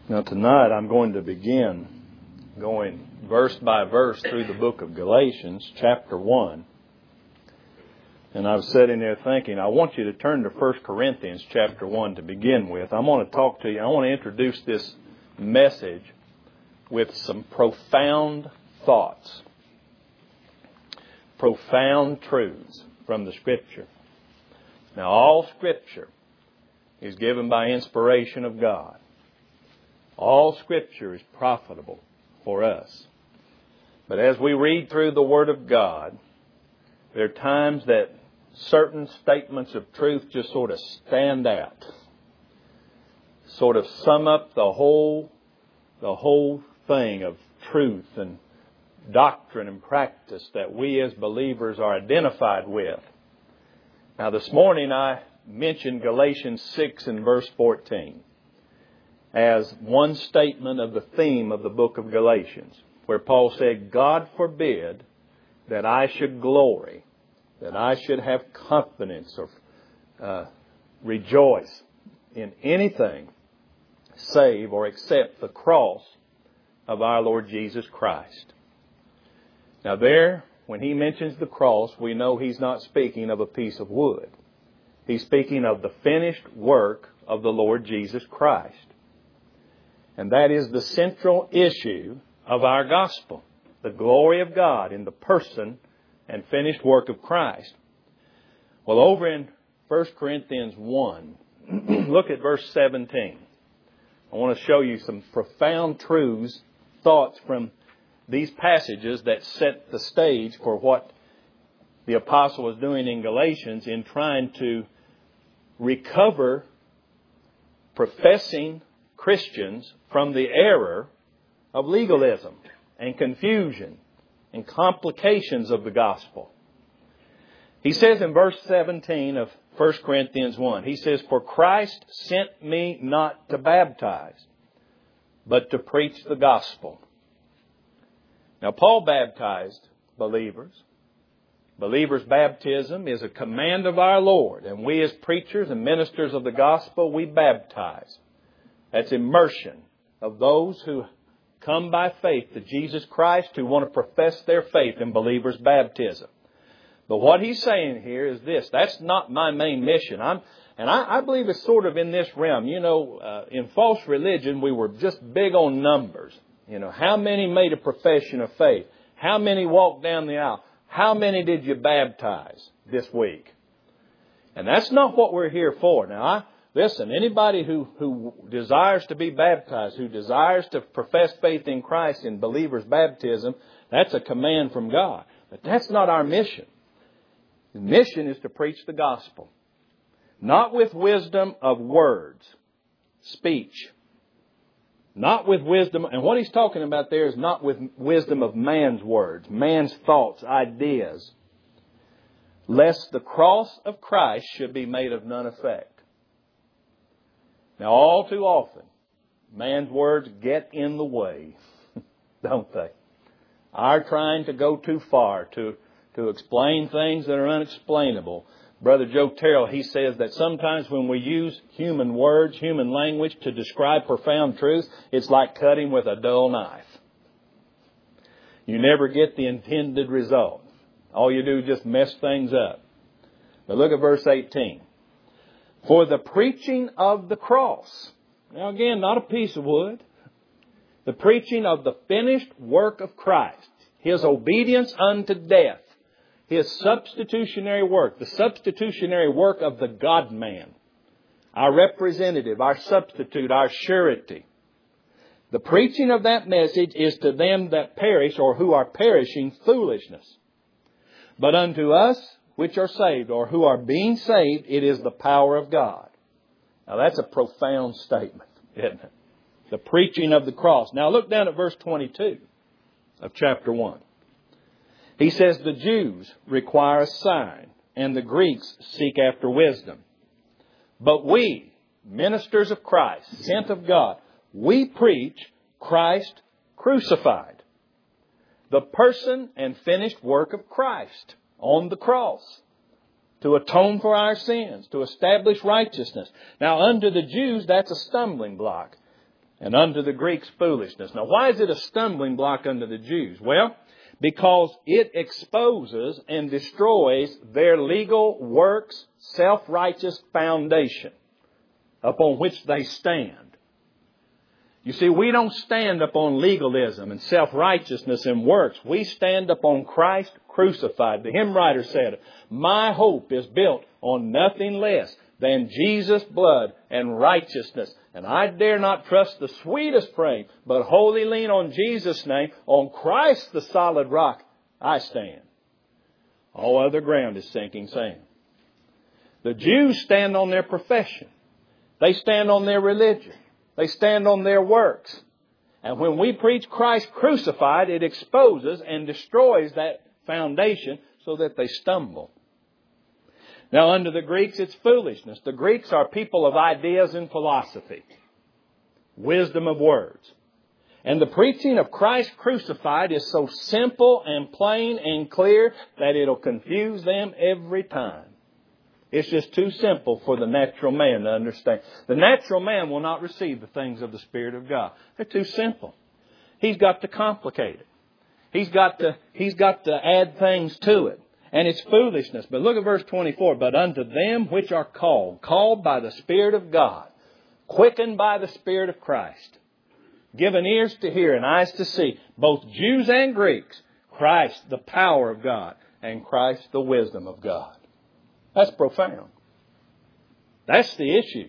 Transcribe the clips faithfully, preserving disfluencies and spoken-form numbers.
Now tonight I'm going to begin going verse by verse through the book of Galatians, chapter one. And I was sitting there thinking, I want you to turn to First Corinthians chapter one to begin with. I want to talk to you, I want to introduce this message with some profound thoughts, profound truths from the Scripture. Now all Scripture is given by inspiration of God. All Scripture is profitable for us. But as we read through the Word of God, there are times that certain statements of truth just sort of stand out, sort of sum up the whole, the whole thing of truth and doctrine and practice that we as believers are identified with. Now this morning I mentioned Galatians six and verse fourteen. As one statement of the theme of the book of Galatians, where Paul said, God forbid that I should glory, that I should have confidence or uh, rejoice in anything save or except the cross of our Lord Jesus Christ. Now there, when he mentions the cross, we know he's not speaking of a piece of wood. He's speaking of the finished work of the Lord Jesus Christ. And that is the central issue of our gospel, the glory of God in the person and finished work of Christ. Well, over in First Corinthians one, look at verse seventeen. I want to show you some profound truths, thoughts from these passages that set the stage for what the apostle was doing in Galatians in trying to recover professing Christians from the error of legalism and confusion and complications of the gospel. He says in verse seventeen of First Corinthians one, he says, For Christ sent me not to baptize, but to preach the gospel. Now Paul baptized believers. Believers' baptism is a command of our Lord, and we as preachers and ministers of the gospel, we baptize. That's immersion of those who come by faith to Jesus Christ, who want to profess their faith in believers' baptism. But what he's saying here is this: that's not my main mission. I'm, and I, I believe it's sort of in this realm. You know, uh, in false religion, we were just big on numbers. You know, how many made a profession of faith? How many walked down the aisle? How many did you baptize this week? And that's not what we're here for. Now, I... Listen, anybody who, who desires to be baptized, who desires to profess faith in Christ in believers' baptism, that's a command from God. But that's not our mission. The mission is to preach the gospel. Not with wisdom of words, speech. Not with wisdom, and what he's talking about there is not with wisdom of man's words, man's thoughts, ideas. Lest the cross of Christ should be made of none effect. Now, all too often, man's words get in the way, don't they? Our trying to go too far to, to explain things that are unexplainable. Brother Joe Terrell, he says that sometimes when we use human words, human language to describe profound truth, it's like cutting with a dull knife. You never get the intended result. All you do is just mess things up. But look at verse eighteen. For the preaching of the cross. Now again, not a piece of wood. The preaching of the finished work of Christ. His obedience unto death. His substitutionary work. The substitutionary work of the God-man. Our representative, our substitute, our surety. The preaching of that message is to them that perish or who are perishing foolishness. But unto us which are saved, or who are being saved, it is the power of God. Now that's a profound statement, isn't it? The preaching of the cross. Now look down at verse twenty-two of chapter one. He says, the Jews require a sign, and the Greeks seek after wisdom. But we, ministers of Christ, sent of God, we preach Christ crucified. The person and finished work of Christ on the cross to atone for our sins, to establish righteousness. Now, unto the Jews, that's a stumbling block. And unto the Greeks foolishness. Now why is it a stumbling block unto the Jews? Well, because it exposes and destroys their legal works, self-righteous foundation upon which they stand. You see, we don't stand upon legalism and self-righteousness and works. We stand upon Christ crucified. The hymn writer said, my hope is built on nothing less than Jesus' blood and righteousness. And I dare not trust the sweetest frame, but wholly lean on Jesus' name. On Christ the solid rock I stand. All other ground is sinking sand. The Jews stand on their profession. They stand on their religion. They stand on their works. And when we preach Christ crucified, it exposes and destroys that foundation so that they stumble. Now, unto the Greeks, it's foolishness. The Greeks are people of ideas and philosophy. Wisdom of words. And the preaching of Christ crucified is so simple and plain and clear that it'll confuse them every time. It's just too simple for the natural man to understand. The natural man will not receive the things of the Spirit of God. They're too simple. He's got to complicate it. He's got to, he's got to add things to it. And it's foolishness. But look at verse twenty-four. But unto them which are called, called by the Spirit of God, quickened by the Spirit of Christ, given ears to hear and eyes to see, both Jews and Greeks, Christ the power of God and Christ the wisdom of God. That's profound. That's the issue.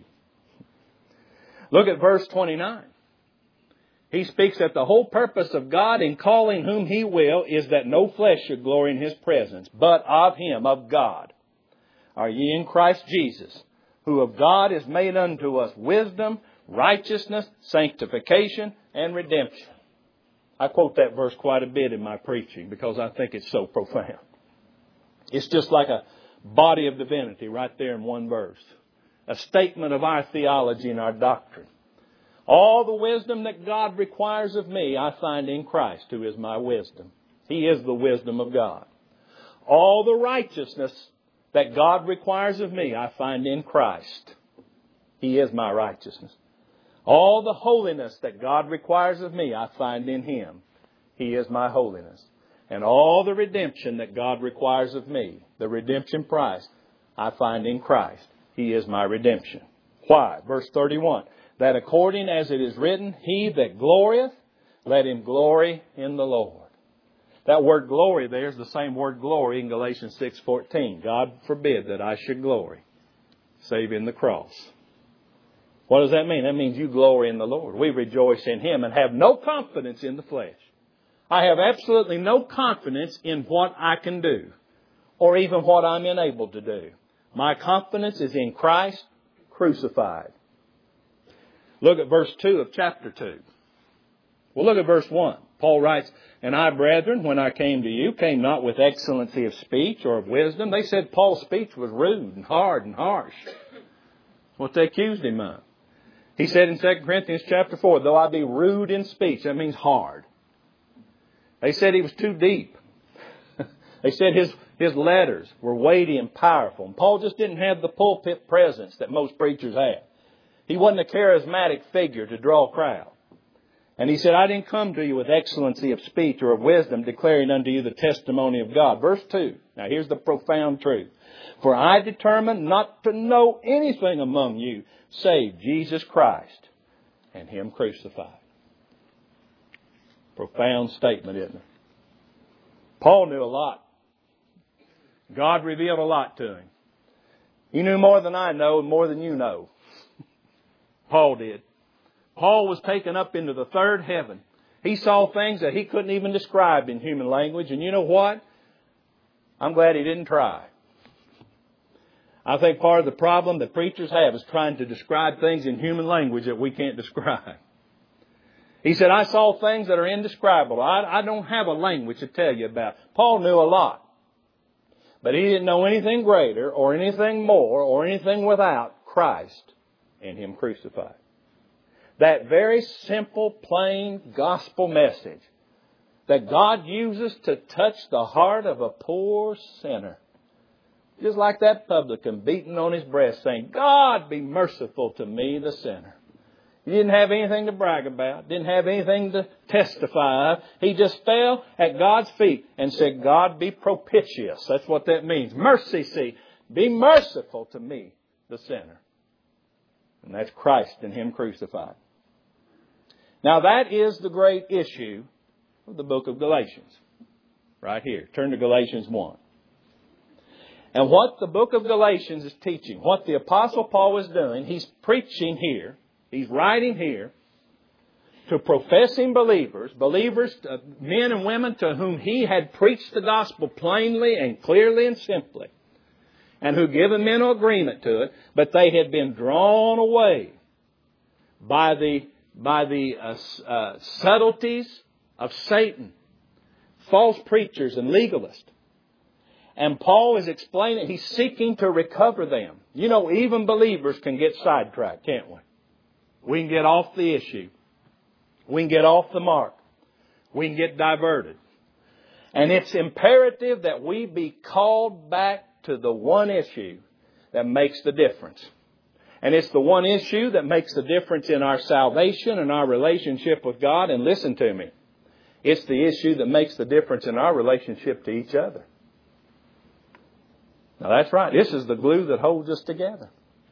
Look at verse twenty-nine. He speaks that the whole purpose of God in calling whom He will is that no flesh should glory in His presence, but of Him, of God. Are ye in Christ Jesus, who of God is made unto us wisdom, righteousness, sanctification, and redemption. I quote that verse quite a bit in my preaching because I think it's so profound. It's just like a body of divinity right there in one verse. A statement of our theology and our doctrine. All the wisdom that God requires of me, I find in Christ, who is my wisdom. He is the wisdom of God. All the righteousness that God requires of me, I find in Christ. He is my righteousness. All the holiness that God requires of me, I find in Him. He is my holiness. And all the redemption that God requires of me, the redemption price, I find in Christ. He is my redemption. Why? Verse thirty-one. That according as it is written, he that glorieth, let him glory in the Lord. That word glory there is the same word glory in Galatians six fourteen. God forbid that I should glory, save in the cross. What does that mean? That means you glory in the Lord. We rejoice in Him and have no confidence in the flesh. I have absolutely no confidence in what I can do or even what I'm enabled to do. My confidence is in Christ crucified. Look at verse two of chapter two. Well, look at verse one. Paul writes, and I, brethren, when I came to you, came not with excellency of speech or of wisdom. They said Paul's speech was rude and hard and harsh. That's what they accused him of. He said in Second Corinthians chapter four, though I be rude in speech, that means hard. They said he was too deep. They said his, his letters were weighty and powerful. And Paul just didn't have the pulpit presence that most preachers have. He wasn't a charismatic figure to draw a crowd. And he said, I didn't come to you with excellency of speech or of wisdom, declaring unto you the testimony of God. Verse two. Now here's the profound truth. For I determined not to know anything among you save Jesus Christ and Him crucified. Profound statement, isn't it? Paul knew a lot. God revealed a lot to him. He knew more than I know and more than you know. Paul did. Paul was taken up into the third heaven. He saw things that he couldn't even describe in human language. And you know what? I'm glad he didn't try. I think part of the problem that preachers have is trying to describe things in human language that we can't describe. He said, I saw things that are indescribable. I, I don't have a language to tell you about. Paul knew a lot. But he didn't know anything greater or anything more or anything without Christ and Him crucified. That very simple, plain gospel message that God uses to touch the heart of a poor sinner. Just like that publican beating on his breast saying, God be merciful to me, the sinner. He didn't have anything to brag about. Didn't have anything to testify of. He just fell at God's feet and said, God, be propitious. That's what that means. Mercy seat. Be merciful to me, the sinner. And that's Christ and Him crucified. Now that is the great issue of the book of Galatians. Right here. Turn to Galatians one. And what the book of Galatians is teaching, what the Apostle Paul is doing, he's preaching here. He's writing here to professing believers, believers, uh, men and women to whom he had preached the gospel plainly and clearly and simply, and who given mental agreement to it, but they had been drawn away by the by the uh, uh, subtleties of Satan, false preachers and legalists. And Paul is explaining, he's seeking to recover them. You know, even believers can get sidetracked, can't we? We can get off the issue. We can get off the mark. We can get diverted. And it's imperative that we be called back to the one issue that makes the difference. And it's the one issue that makes the difference in our salvation and our relationship with God. And listen to me. It's the issue that makes the difference in our relationship to each other. Now that's right. This is the glue that holds us together.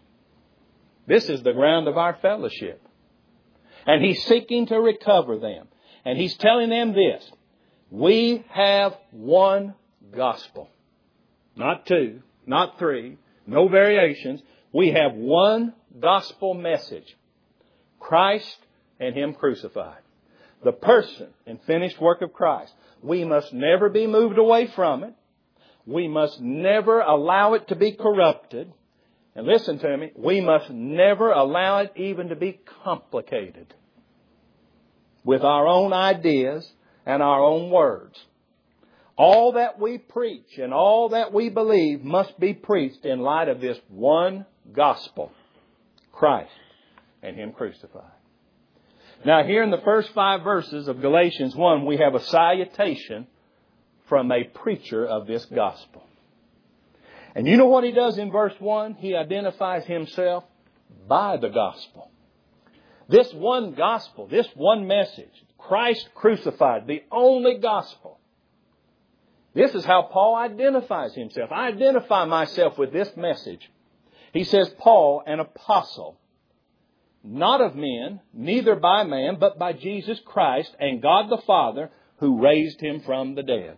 This is the ground of our fellowship. And He's seeking to recover them. And He's telling them this. We have one gospel. Not two, not three, no variations. We have one gospel message. Christ and Him crucified. The person and finished work of Christ. We must never be moved away from it. We must never allow it to be corrupted. And listen to me, we must never allow it even to be complicated with our own ideas and our own words. All that we preach and all that we believe must be preached in light of this one gospel, Christ and Him crucified. Now here in the first five verses of Galatians one, we have a salutation from a preacher of this gospel. And you know what he does in verse one? He identifies himself by the gospel. This one gospel, this one message, Christ crucified, the only gospel. This is how Paul identifies himself. I identify myself with this message. He says, Paul, an apostle, not of men, neither by man, but by Jesus Christ and God the Father, who raised Him from the dead.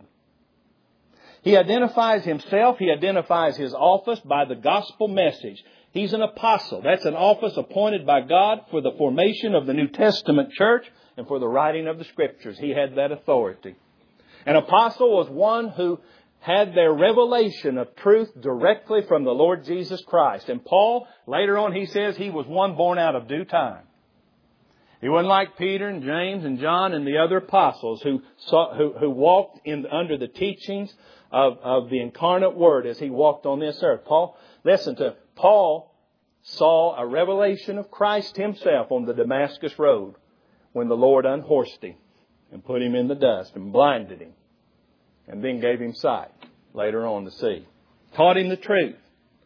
He identifies himself, he identifies his office by the gospel message. He's an apostle. That's an office appointed by God for the formation of the New Testament church and for the writing of the Scriptures. He had that authority. An apostle was one who had their revelation of truth directly from the Lord Jesus Christ. And Paul, later on, he says he was one born out of due time. He wasn't like Peter and James and John and the other apostles who saw, who, who walked in under the teachings of, of the incarnate Word as He walked on this earth. Paul, listen to him. Paul saw a revelation of Christ Himself on the Damascus Road when the Lord unhorsed Him and put Him in the dust and blinded Him and then gave Him sight later on to see. Taught Him the truth.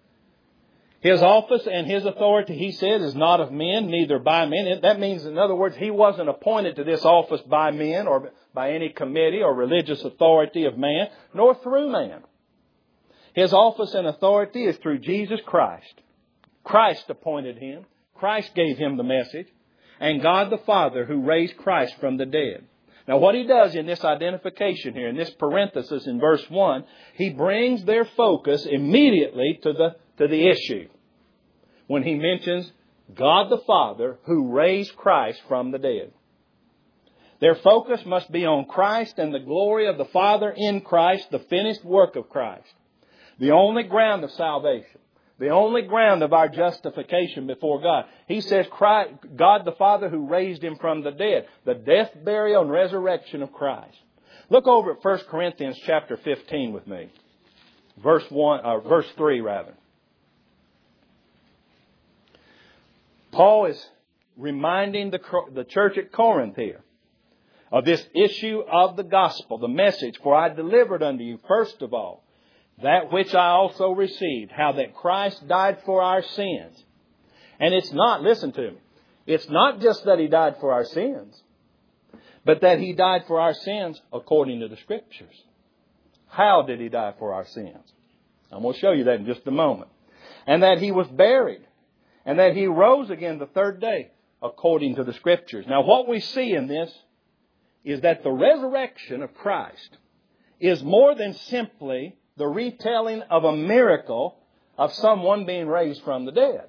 His office and His authority, he said, is not of men, neither by men. That means, in other words, He wasn't appointed to this office by men or by any committee or religious authority of man, nor through man. His office and authority is through Jesus Christ. Christ appointed Him. Christ gave Him the message. And God the Father who raised Christ from the dead. Now what He does in this identification here, in this parenthesis in verse one, He brings their focus immediately to the to the issue. When He mentions God the Father who raised Christ from the dead. Their focus must be on Christ and the glory of the Father in Christ, the finished work of Christ. The only ground of salvation. The only ground of our justification before God. He says Christ, God the Father who raised Him from the dead. The death, burial, and resurrection of Christ. Look over at First Corinthians chapter fifteen with me. Verse one, or verse three rather. Paul is reminding the, the church at Corinth here of this issue of the gospel, the message. For I delivered unto you, first of all, that which I also received, how that Christ died for our sins. And it's not, listen to me, It's not just that He died for our sins, but that He died for our sins according to the Scriptures. How did He die for our sins? I'm going to show you that in just a moment. And that He was buried. And that He rose again the third day according to the Scriptures. Now what we see in this is that the resurrection of Christ is more than simply the retelling of a miracle of someone being raised from the dead.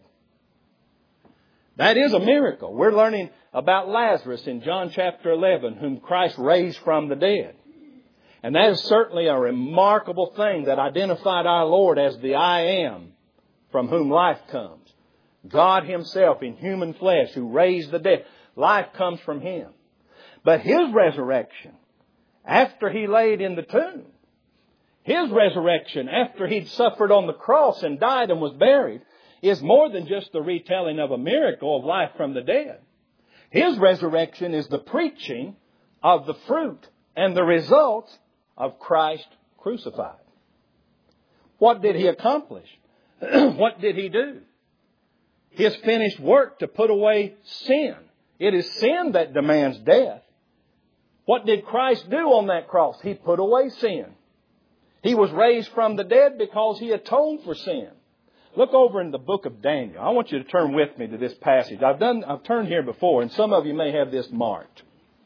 That is a miracle. We're learning about Lazarus in John chapter eleven, whom Christ raised from the dead. And that is certainly a remarkable thing that identified our Lord as the I Am, from whom life comes. God Himself in human flesh who raised the dead. Life comes from Him. But His resurrection, after He laid in the tomb, His resurrection after He'd suffered on the cross and died and was buried, is more than just the retelling of a miracle of life from the dead. His resurrection is the preaching of the fruit and the results of Christ crucified. What did He accomplish? What did He do? His finished work to put away sin. It is sin that demands death. What did Christ do on that cross? He put away sin. He was raised from the dead because He atoned for sin. Look over in the book of Daniel. I want you to turn with me to this passage. I've done, I've turned here before, and some of you may have this marked.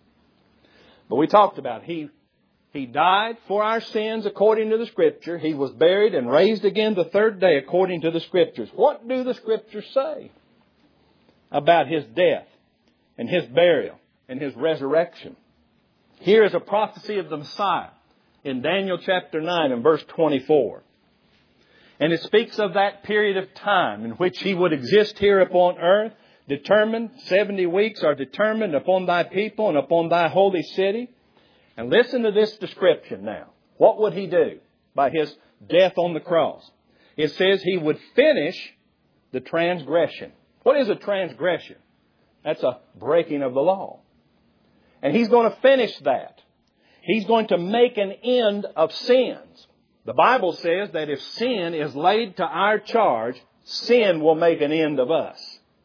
But we talked about He, He died for our sins according to the Scripture. He was buried and raised again the third day according to the Scriptures. What do the Scriptures say about His death and His burial and His resurrection? Here is a prophecy of the Messiah in Daniel chapter nine and verse twenty-four. And it speaks of that period of time in which He would exist here upon earth, determined, seventy weeks are determined upon Thy people and upon Thy holy city. And listen to this description now. What would He do by His death on the cross? It says He would finish the transgression. What is a transgression? That's a breaking of the law. And He's going to finish that. He's going to make an end of sins. The Bible says that if sin is laid to our charge, sin will make an end of us.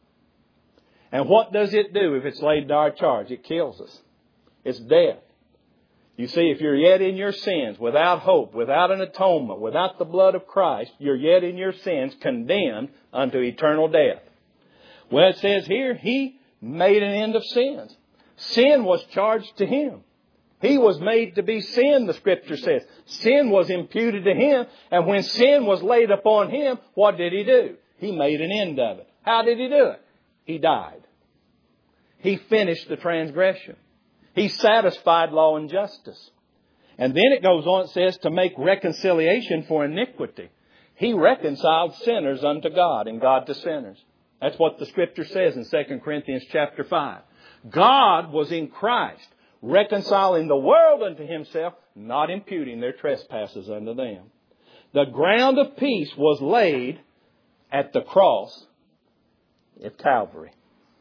And what does it do if it's laid to our charge? It kills us. It's death. You see, if you're yet in your sins, without hope, without an atonement, without the blood of Christ, you're yet in your sins, condemned unto eternal death. Well, it says here, He made an end of sins. Sin was charged to Him. He was made to be sin, the Scripture says. Sin was imputed to Him, and when sin was laid upon Him, what did He do? He made an end of it. How did He do it? He died. He finished the transgression. He satisfied law and justice. And then it goes on, it says, to make reconciliation for iniquity. He reconciled sinners unto God and God to sinners. That's what the Scripture says in Second Corinthians chapter five. God was in Christ, reconciling the world unto Himself, not imputing their trespasses unto them. The ground of peace was laid at the cross at Calvary.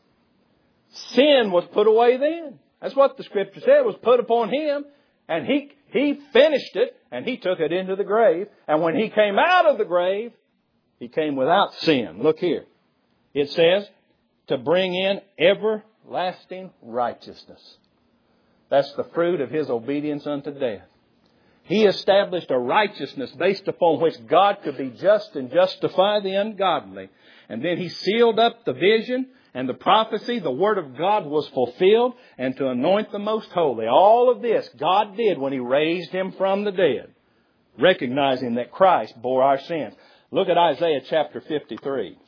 Sin was put away then. That's what the Scripture said. It was put upon Him, and He, he finished it, and He took it into the grave. And when He came out of the grave, He came without sin. Look here. It says, to bring in everlasting righteousness. That's the fruit of His obedience unto death. He established a righteousness based upon which God could be just and justify the ungodly. And then He sealed up the vision and the prophecy. The Word of God was fulfilled, and to anoint the most holy. All of this God did when He raised Him from the dead, recognizing that Christ bore our sins. Look at Isaiah chapter fifty-three.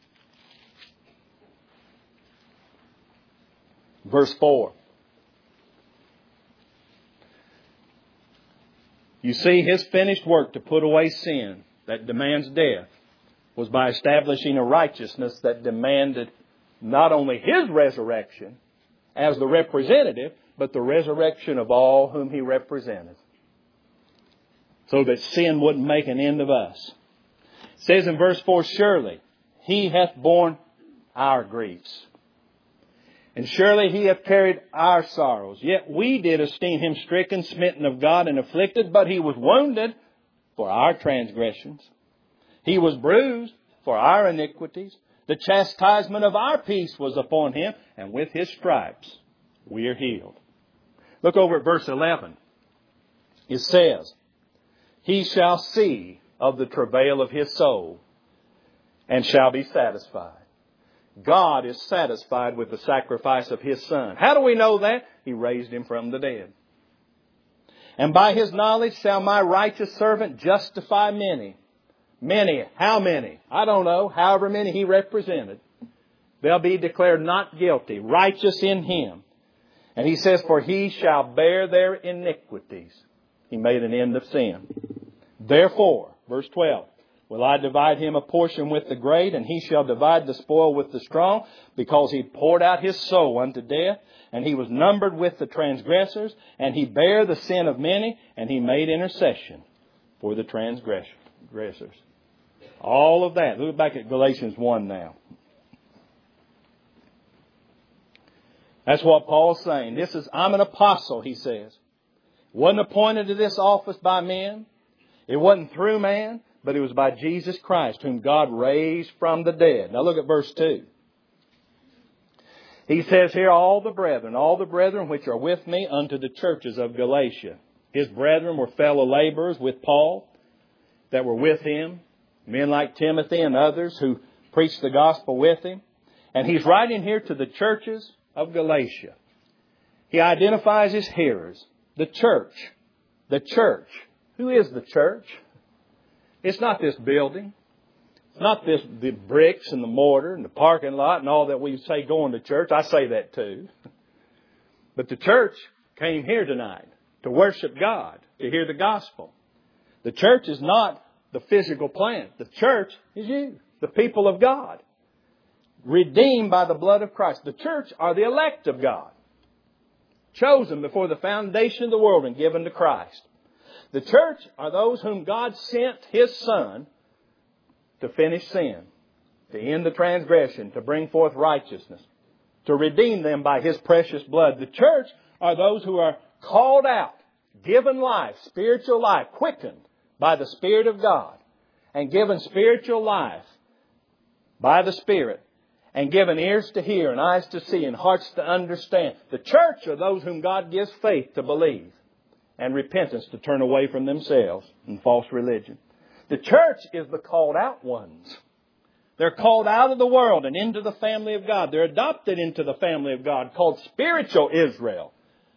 Verse four. You see, His finished work to put away sin that demands death was by establishing a righteousness that demanded not only His resurrection as the representative, but the resurrection of all whom He represented, so that sin wouldn't make an end of us. It says in verse four, surely He hath borne our griefs, and surely He hath carried our sorrows. Yet we did esteem Him stricken, smitten of God, and afflicted. But He was wounded for our transgressions. He was bruised for our iniquities. The chastisement of our peace was upon Him, and with His stripes we are healed. Look over at verse eleven. It says, He shall see of the travail of His soul, and shall be satisfied. God is satisfied with the sacrifice of His Son. How do we know that? He raised Him from the dead. And by His knowledge shall my righteous servant justify many. Many. How many? I don't know. However many He represented. They'll be declared not guilty, righteous in Him. And He says, for He shall bear their iniquities. He made an end of sin. Therefore, verse twelve, will I divide him a portion with the great, and he shall divide the spoil with the strong, because he poured out his soul unto death, and he was numbered with the transgressors, and he bare the sin of many, and he made intercession for the transgressors. All of that. Look back at Galatians one now. That's what Paul's saying. This is, I'm an apostle, he says. Wasn't appointed to this office by men. It wasn't through man, but it was by Jesus Christ, whom God raised from the dead. Now look at verse two. He says here, all the brethren, all the brethren which are with me unto the churches of Galatia. His brethren were fellow laborers with Paul that were with him. Men like Timothy and others who preached the gospel with him. And he's writing here to the churches of Galatia. He identifies his hearers. The church. The church. Who is the church? It's not this building. It's not this, the bricks and the mortar and the parking lot and all that we say going to church. I say that too. But the church came here tonight to worship God, to hear the gospel. The church is not the physical plant. The church is you, the people of God, redeemed by the blood of Christ. The church are the elect of God, chosen before the foundation of the world and given to Christ. The church are those whom God sent His Son to finish sin, to end the transgression, to bring forth righteousness, to redeem them by His precious blood. The church are those who are called out, given life, spiritual life, quickened by the Spirit of God, and given spiritual life by the Spirit, and given ears to hear and eyes to see and hearts to understand. The church are those whom God gives faith to believe and repentance to turn away from themselves and false religion. The church is the called out ones. They're called out of the world and into the family of God. They're adopted into the family of God, called spiritual Israel.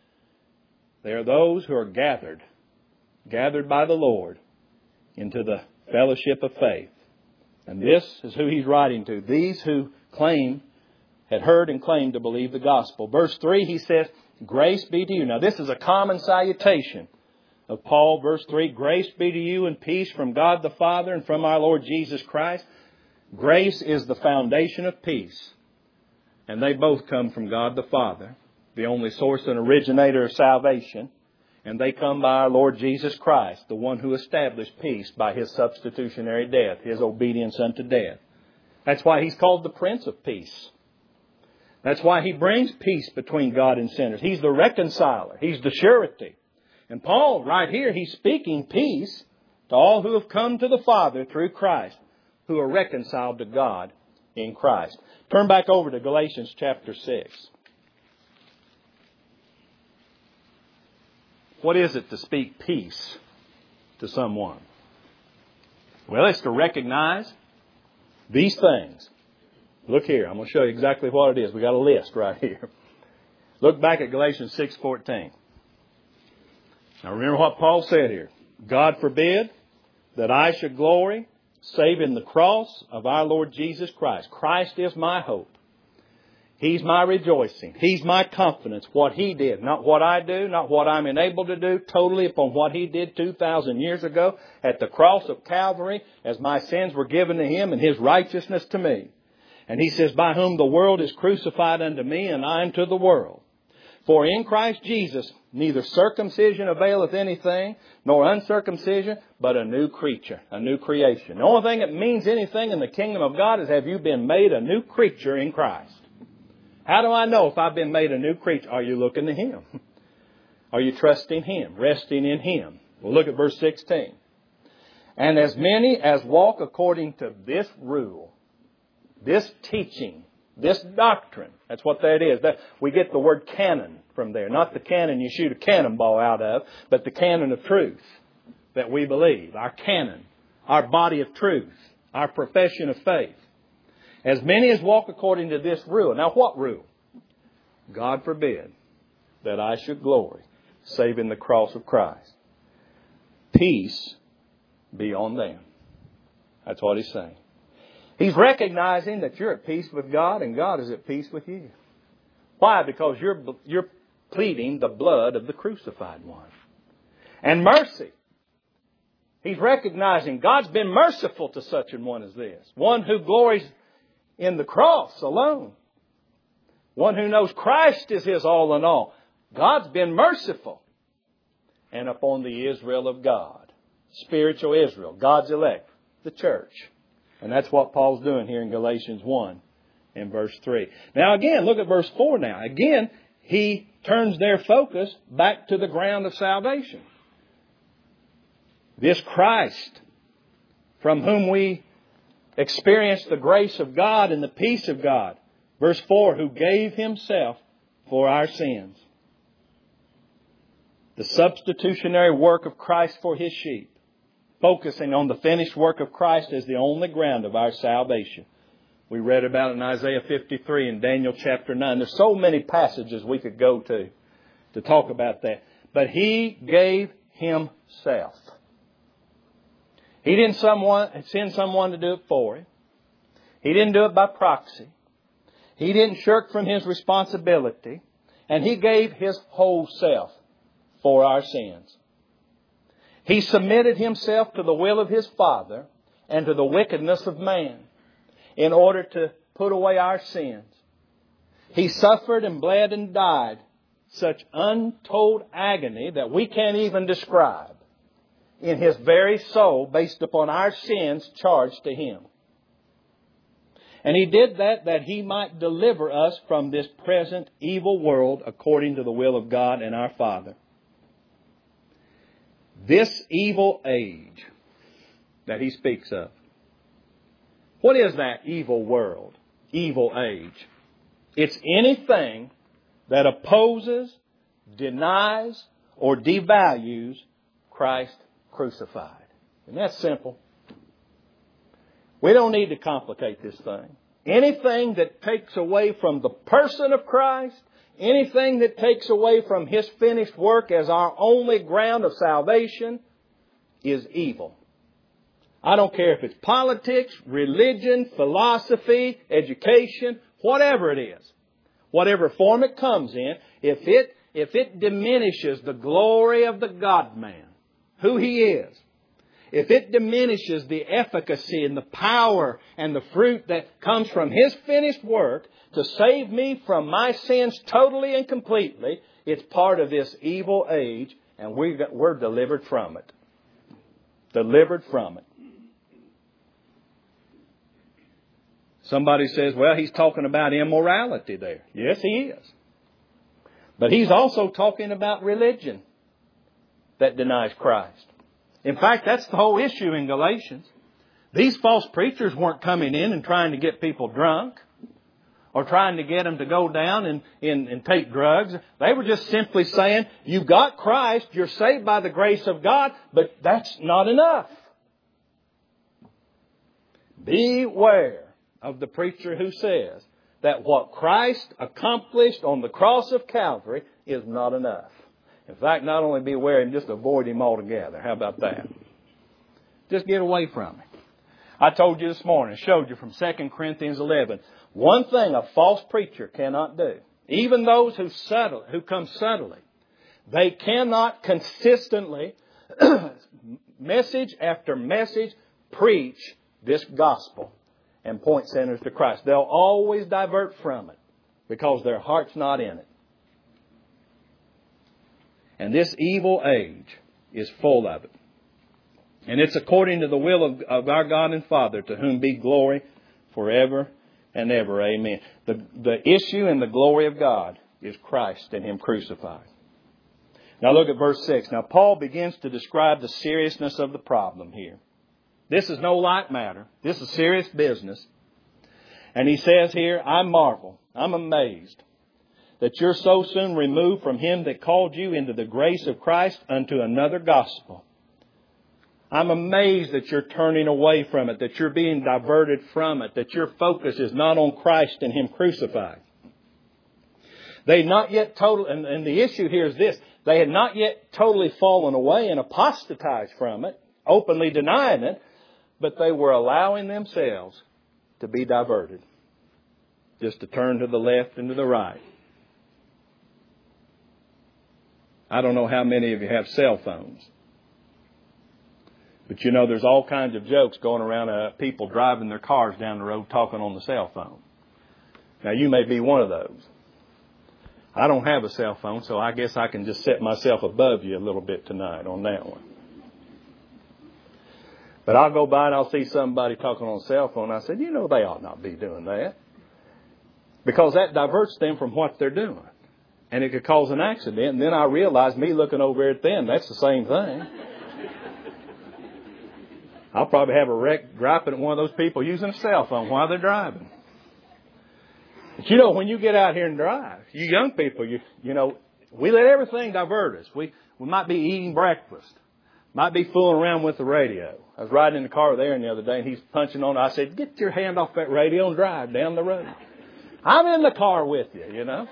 They are those who are gathered, gathered by the Lord into the fellowship of faith. And this is who he's writing to. These who claim, had heard and claimed to believe the gospel. Verse three, he says, grace be to you. Now this is a common salutation of Paul. Verse three, grace be to you and peace from God the Father and from our Lord Jesus Christ. Grace is the foundation of peace. And they both come from God the Father, the only source and originator of salvation. And they come by our Lord Jesus Christ, the one who established peace by His substitutionary death, His obedience unto death. That's why He's called the Prince of Peace. That's why He brings peace between God and sinners. He's the reconciler. He's the surety. And Paul, right here, he's speaking peace to all who have come to the Father through Christ, who are reconciled to God in Christ. Turn back over to Galatians chapter six. What is it to speak peace to someone? Well, it's to recognize these things. Look here. I'm going to show you exactly what it is. We got a list right here. Look back at Galatians six fourteen. Now remember what Paul said here. God forbid that I should glory save in the cross of our Lord Jesus Christ. Christ is my hope. He's my rejoicing. He's my confidence. What He did, not what I do, not what I'm enabled to do, totally upon what He did two thousand years ago at the cross of Calvary as my sins were given to Him and His righteousness to me. And He says, by whom the world is crucified unto me and I unto the world. For in Christ Jesus neither circumcision availeth anything, nor uncircumcision, but a new creature, a new creation. The only thing that means anything in the kingdom of God is have you been made a new creature in Christ. How do I know if I've been made a new creature? Are you looking to Him? Are you trusting Him, resting in Him? Well, look at verse sixteen. And as many as walk according to this rule. this teaching, this doctrine, that's what that is. That, we get the word canon from there. Not the cannon you shoot a cannonball out of, but the canon of truth that we believe. Our canon, our body of truth, our profession of faith. As many as walk according to this rule. Now what rule? God forbid that I should glory, save in the cross of Christ. Peace be on them. That's what he's saying. He's recognizing that you're at peace with God and God is at peace with you. Why? Because you're, you're pleading the blood of the crucified one. And mercy. He's recognizing God's been merciful to such an one as this. One who glories in the cross alone. One who knows Christ is his all in all. God's been merciful. And upon the Israel of God. Spiritual Israel. God's elect. The church. And that's what Paul's doing here in Galatians one in verse three. Now again, look at verse four now. Again, he turns their focus back to the ground of salvation. This Christ, from whom we experience the grace of God and the peace of God. Verse four, who gave himself for our sins. The substitutionary work of Christ for his sheep. Focusing on the finished work of Christ as the only ground of our salvation. We read about it in Isaiah fifty-three and Daniel chapter nine. There's so many passages we could go to to talk about that. But he gave himself. He didn't someone, send someone to do it for him. He didn't do it by proxy. He didn't shirk from his responsibility. And he gave his whole self for our sins. He submitted himself to the will of his Father and to the wickedness of man in order to put away our sins. He suffered and bled and died such untold agony that we can't even describe in his very soul based upon our sins charged to him. And he did that that he might deliver us from this present evil world according to the will of God and our Father. This evil age that he speaks of. What is that evil world? Evil age. It's anything that opposes, denies, or devalues Christ crucified. And that's simple. We don't need to complicate this thing. Anything that takes away from the person of Christ, anything that takes away from his finished work as our only ground of salvation is evil. I don't care if it's politics, religion, philosophy, education, whatever it is. Whatever form it comes in, if it, if it diminishes the glory of the God-man, who he is, if it diminishes the efficacy and the power and the fruit that comes from his finished work to save me from my sins totally and completely, it's part of this evil age and we got, we're delivered from it. Delivered from it. Somebody says, well, he's talking about immorality there. Yes, he is. But he's also talking about religion that denies Christ. In fact, that's the whole issue in Galatians. These false preachers weren't coming in and trying to get people drunk or trying to get them to go down and, and, and take drugs. They were just simply saying, you've got Christ, you're saved by the grace of God, but that's not enough. Beware of the preacher who says that what Christ accomplished on the cross of Calvary is not enough. In fact, not only beware him, just avoid him altogether. How about that? Just get away from him. I told you this morning, showed you from Second Corinthians eleven, one thing a false preacher cannot do, even those who subtle, who come subtly, they cannot consistently, message after message, preach this gospel and point sinners to Christ. They'll always divert from it because their heart's not in it. And this evil age is full of it. And it's according to the will of, of our God and Father, to whom be glory forever and ever. Amen. The, the issue and the glory of God is Christ and him crucified. Now look at verse six. Now Paul begins to describe the seriousness of the problem here. This is no light matter. This is serious business. And he says here, I marvel, I'm amazed that you're so soon removed from Him that called you into the grace of Christ unto another gospel. I'm amazed that you're turning away from it, that you're being diverted from it, that your focus is not on Christ and Him crucified. They not yet total, and, and the issue here is this, they had not yet totally fallen away and apostatized from it, openly denying it, but they were allowing themselves to be diverted. Just to turn to the left and to the right. I don't know how many of you have cell phones. But you know, there's all kinds of jokes going around uh, people driving their cars down the road talking on the cell phone. Now, you may be one of those. I don't have a cell phone, so I guess I can just set myself above you a little bit tonight on that one. But I'll go by and I'll see somebody talking on a cell phone. And I said, you know, they ought not be doing that. Because that diverts them from what they're doing. And it could cause an accident. And then I realized, me looking over at them, that's the same thing. I'll probably have a wreck griping at one of those people using a cell phone while they're driving. But you know, when you get out here and drive, you young people, you you know, we let everything divert us. We we might be eating breakfast. Might be fooling around with the radio. I was riding in the car with Aaron the other day and he's punching on it. I said, get your hand off that radio and drive down the road. I'm in the car with you, you know.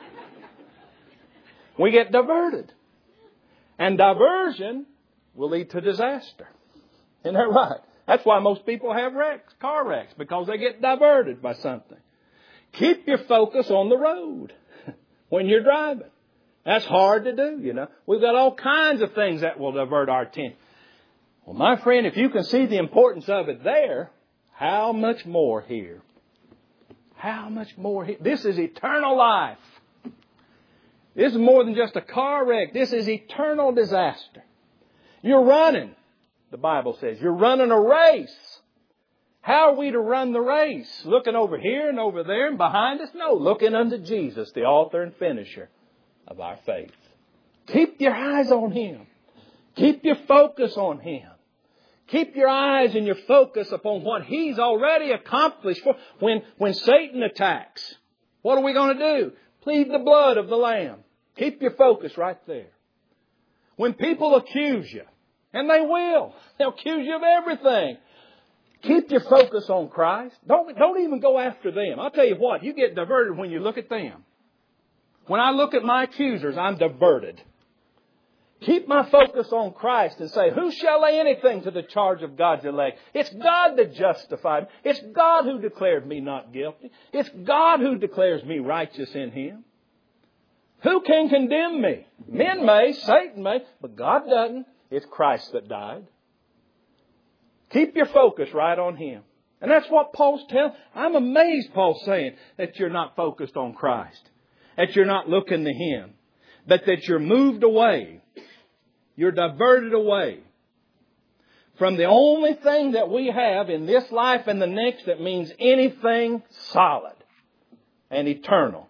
We get diverted. And diversion will lead to disaster. Isn't that right? That's why most people have wrecks, car wrecks, because they get diverted by something. Keep your focus on the road when you're driving. That's hard to do, you know. We've got all kinds of things that will divert our attention. Well, my friend, if you can see the importance of it there, how much more here? How much more here? This is eternal life. This is more than just a car wreck. This is eternal disaster. You're running, the Bible says. You're running a race. How are we to run the race? Looking over here and over there and behind us? No, looking unto Jesus, the author and finisher of our faith. Keep your eyes on Him. Keep your focus on Him. Keep your eyes and your focus upon what He's already accomplished. For when, when Satan attacks, what are we going to do? Plead the blood of the Lamb. Keep your focus right there. When people accuse you, and they will, they'll accuse you of everything. Keep your focus on Christ. Don't, don't even go after them. I'll tell you what, you get diverted when you look at them. When I look at my accusers, I'm diverted. Keep my focus on Christ and say, who shall lay anything to the charge of God's elect? It's God that justified me. It's God who declared me not guilty. It's God who declares me righteous in Him. Who can condemn me? Men may, Satan may, but God doesn't. It's Christ that died. Keep your focus right on Him. And that's what Paul's telling. I'm amazed Paul's saying that you're not focused on Christ. That you're not looking to Him. But that you're moved away. You're diverted away from the only thing that we have in this life and the next that means anything solid and eternal.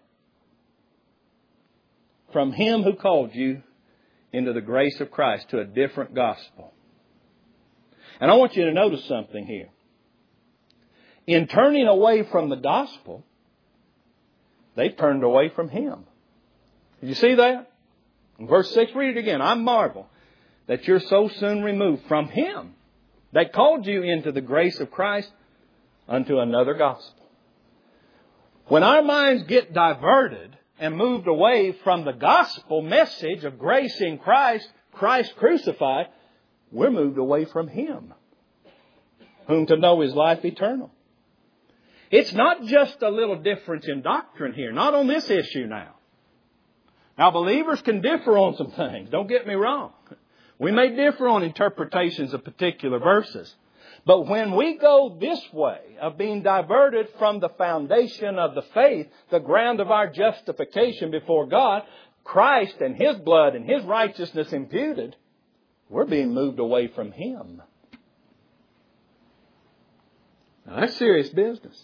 From Him who called you into the grace of Christ to a different gospel. And I want you to notice something here. In turning away from the gospel, they turned away from Him. Did you see that? In verse six, read it again. I marvel that you're so soon removed from Him that called you into the grace of Christ unto another gospel. When our minds get diverted and moved away from the gospel message of grace in Christ, Christ crucified, we're moved away from Him, whom to know is life eternal. It's not just a little difference in doctrine here, not on this issue now. Now, believers can differ on some things. Don't get me wrong. We may differ on interpretations of particular verses. But when we go this way of being diverted from the foundation of the faith, the ground of our justification before God, Christ and His blood and His righteousness imputed, we're being moved away from Him. Now, that's serious business.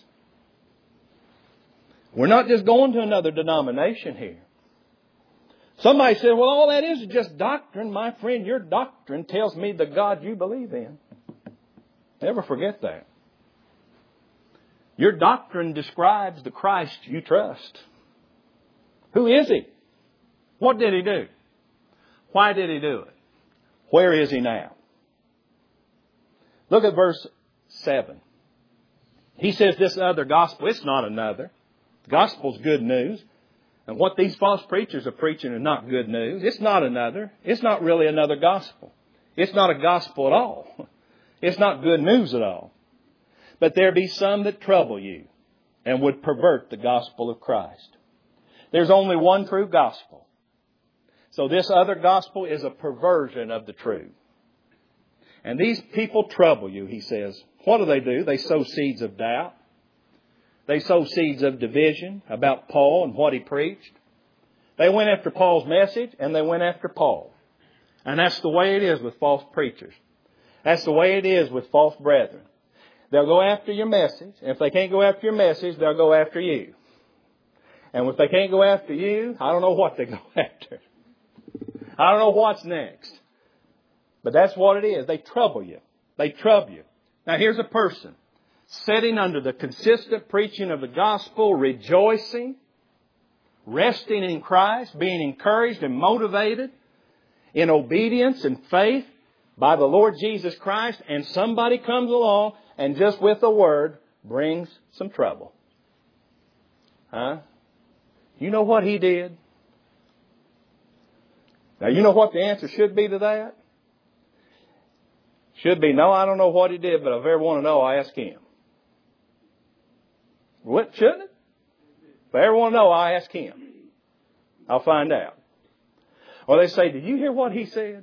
We're not just going to another denomination here. Somebody said, well, all that is is just doctrine. My friend, your doctrine tells me the God you believe in. Never forget that. Your doctrine describes the Christ you trust. Who is He? What did He do? Why did He do it? Where is He now? Look at verse seven. He says this other gospel, it's not another. The gospel's good news. And what these false preachers are preaching is not good news. It's not another. It's not really another gospel. It's not a gospel at all. It's not good news at all. But there be some that trouble you and would pervert the gospel of Christ. There's only one true gospel. So this other gospel is a perversion of the truth. And these people trouble you, he says. What do they do? They sow seeds of doubt. They sow seeds of division about Paul and what he preached. They went after Paul's message and they went after Paul. And that's the way it is with false preachers. That's the way it is with false brethren. They'll go after your message. And if they can't go after your message, they'll go after you. And if they can't go after you, I don't know what they go after. I don't know what's next. But that's what it is. They trouble you. They trouble you. Now here's a person sitting under the consistent preaching of the gospel, rejoicing, resting in Christ, being encouraged and motivated in obedience and faith by the Lord Jesus Christ, and somebody comes along and just with a word brings some trouble. Huh? You know what he did? Now you know what the answer should be to that? Should be, no, I don't know what he did, but if I ever want to know, I ask him. What, shouldn't it? If I ever want to know, I ask him. I'll find out. Or they say, did you hear what he said?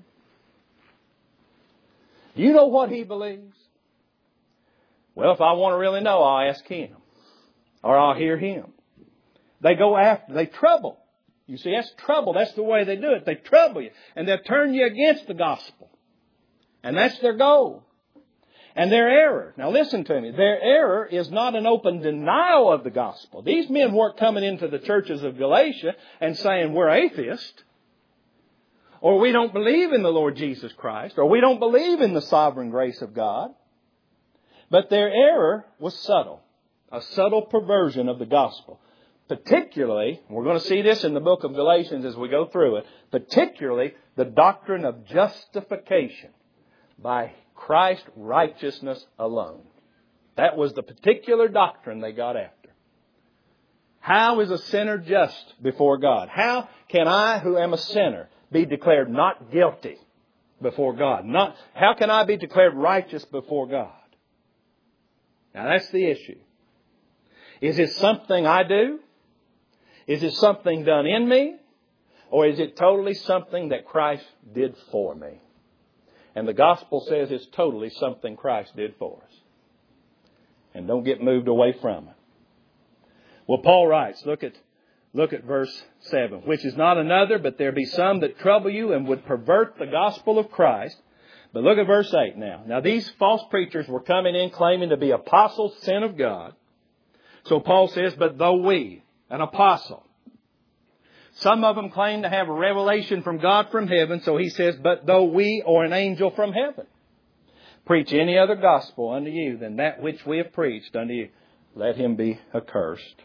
Do you know what he believes? Well, if I want to really know, I'll ask him. Or I'll hear him. They go after, they trouble. You see, that's trouble. That's the way they do it. They trouble you. And they'll turn you against the gospel. And that's their goal. And their error. Now listen to me. Their error is not an open denial of the gospel. These men weren't coming into the churches of Galatia and saying we're atheists. Or we don't believe in the Lord Jesus Christ. Or we don't believe in the sovereign grace of God. But their error was subtle. A subtle perversion of the gospel. Particularly, we're going to see this in the book of Galatians as we go through it, particularly the doctrine of justification by Christ's righteousness alone. That was the particular doctrine they got after. How is a sinner just before God? How can I, who am a sinner, be declared not guilty before God? Not, how can I be declared righteous before God? Now that's the issue. Is it something I do? Is it something done in me? Or is it totally something that Christ did for me? And the gospel says it's totally something Christ did for us. And don't get moved away from it. Well, Paul writes, look at, look at verse seven. Which is not another, but there be some that trouble you and would pervert the gospel of Christ. But look at verse eight now. Now these false preachers were coming in claiming to be apostles sent of God. So Paul says, but though we, an apostle. Some of them claim to have a revelation from God from heaven. So he says, but though we or an angel from heaven preach any other gospel unto you than that which we have preached unto you, let him be accursed.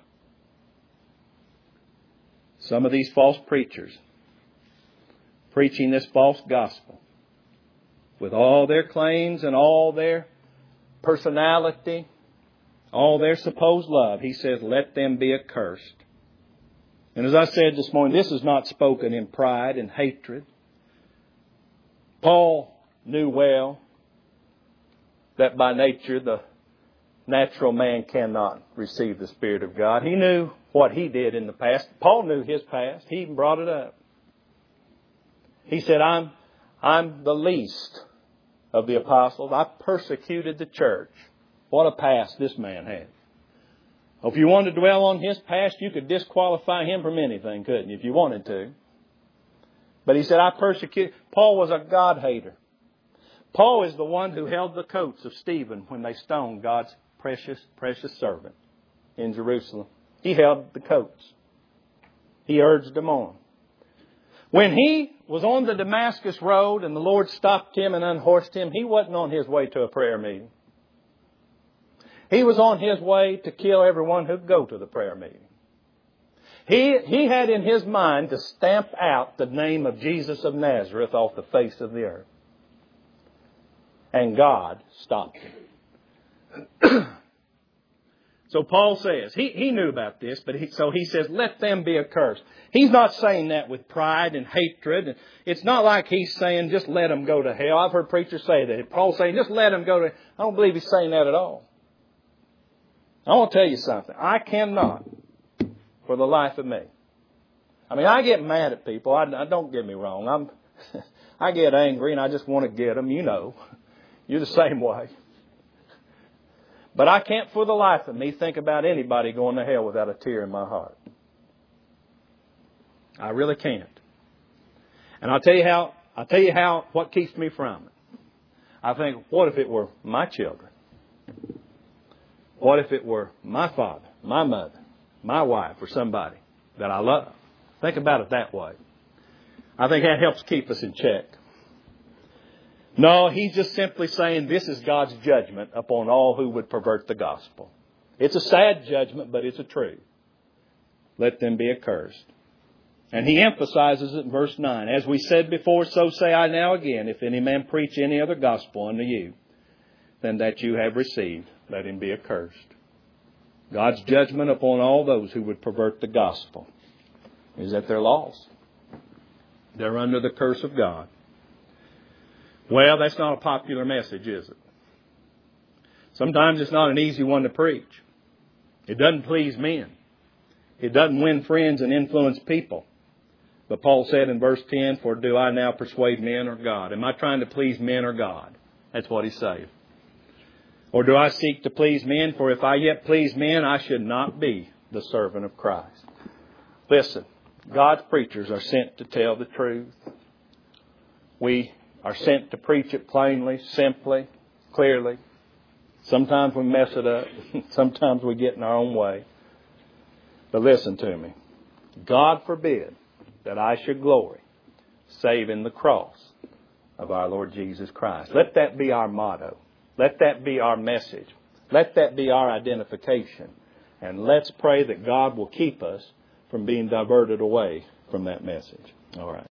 Some of these false preachers preaching this false gospel with all their claims and all their personality, all their supposed love, he says, let them be accursed. And as I said this morning, this is not spoken in pride and hatred. Paul knew well that by nature the natural man cannot receive the Spirit of God. He knew what he did in the past. Paul knew his past. He even brought it up. He said, I'm, I'm the least of the apostles. I persecuted the church. What a past this man had. If you wanted to dwell on his past, you could disqualify him from anything, couldn't you, if you wanted to? But he said, I persecuted. Paul was a God hater. Paul is the one who held the coats of Stephen when they stoned God's precious, precious servant in Jerusalem. He held the coats. He urged them on. When he was on the Damascus road and the Lord stopped him and unhorsed him, he wasn't on his way to a prayer meeting. He was on his way to kill everyone who'd go to the prayer meeting. He, he had in his mind to stamp out the name of Jesus of Nazareth off the face of the earth. And God stopped him. So Paul says, he, he knew about this, but he, so he says, let them be accursed. He's not saying that with pride and hatred. It's not like he's saying, just let them go to hell. I've heard preachers say that. Paul's saying, just let them go to hell. I don't believe he's saying that at all. I want to tell you something. I cannot, for the life of me. I mean, I get mad at people. I, I don't get me wrong. I'm, I get angry and I just want to get them. You know, you're the same way. But I can't for the life of me think about anybody going to hell without a tear in my heart. I really can't. And I'll tell you how, I'll tell you how, what keeps me from it. I think, what if it were my children? What if it were my father, my mother, my wife, or somebody that I love? Think about it that way. I think that helps keep us in check. No, he's just simply saying this is God's judgment upon all who would pervert the gospel. It's a sad judgment, but it's a truth. Let them be accursed. And he emphasizes it in verse nine. As we said before, so say I now again, if any man preach any other gospel unto you than that you have received, let him be accursed. God's judgment upon all those who would pervert the gospel is that they're lost. They're under the curse of God. Well, that's not a popular message, is it? Sometimes it's not an easy one to preach. It doesn't please men. It doesn't win friends and influence people. But Paul said in verse ten, for do I now persuade men or God? Am I trying to please men or God? That's what he's saying. Or do I seek to please men? For if I yet please men, I should not be the servant of Christ. Listen, God's preachers are sent to tell the truth. We are sent to preach it plainly, simply, clearly. Sometimes we mess it up. Sometimes we get in our own way. But listen to me. God forbid that I should glory save in the cross of our Lord Jesus Christ. Let that be our motto. Let that be our message. Let that be our identification. And let's pray that God will keep us from being diverted away from that message. All right.